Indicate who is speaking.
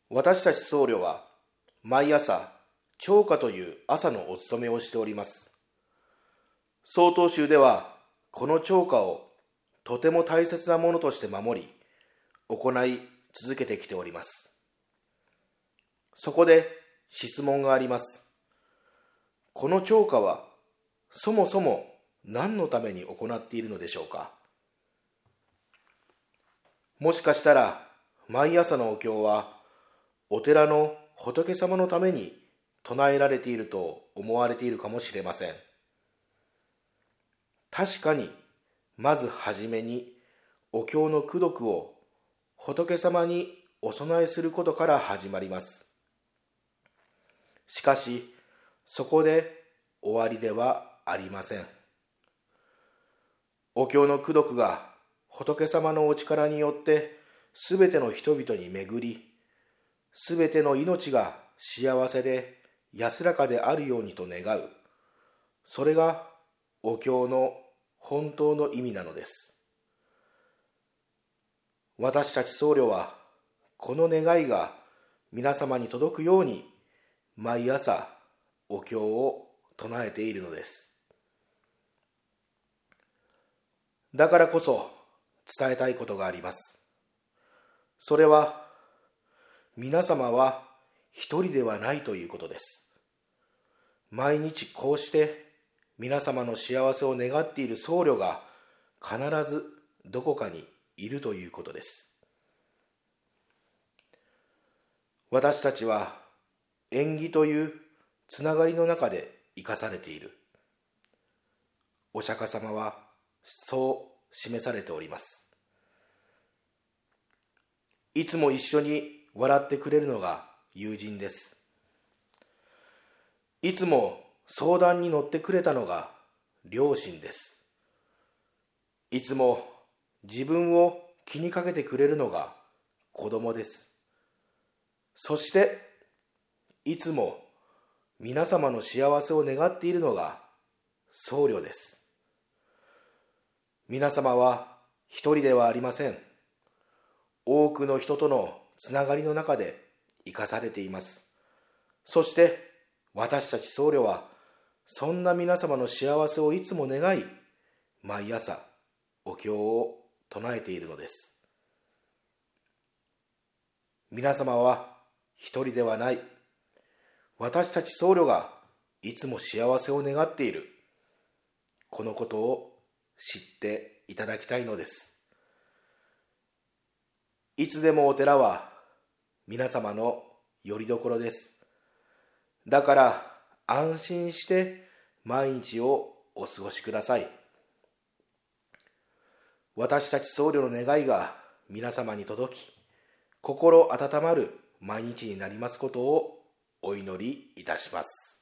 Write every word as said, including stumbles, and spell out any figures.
Speaker 1: 私たち僧侶は毎朝朝課という朝のお勤めをしております。曹洞宗ではこの朝課をとても大切なものとして守り行い続けてきております。そこで質問があります。この朝課はそもそも何のために行っているのでしょうか。もしかしたら毎朝のお経はお寺の仏様のために唱えられていると思われているかもしれません。確かにまずはじめにお経の功徳を仏様にお供えすることから始まります。しかしそこで終わりではありません。お経の功徳が仏様のお力によってすべての人々に巡り、すべての命が幸せで安らかであるようにと願う。それがお経の本当の意味なのです。私たち僧侶はこの願いが皆様に届くように毎朝お経を唱えているのです。だからこそ伝えたいことがあります。それは皆様は一人ではないということです。毎日こうして皆様の幸せを願っている僧侶が必ずどこかにいるということです。私たちは縁起というつながりの中で生かされている。お釈迦様はそう示されております。いつも一緒に笑ってくれるのが友人です。いつも相談に乗ってくれたのが両親です。いつも自分を気にかけてくれるのが子供です。そしていつも皆様の幸せを願っているのが僧侶です。皆様は一人ではありません。多くの人とのつながりの中で生かされています。そして私たち僧侶はそんな皆様の幸せをいつも願い、毎朝お経を唱えているのです。皆様は一人ではない。私たち僧侶がいつも幸せを願っている。このことを知っていただきたいのです。いつでもお寺は皆様の拠り所です。だから安心して毎日をお過ごしください。私たち僧侶の願いが皆様に届き、心温まる毎日になりますことをお祈りいたします。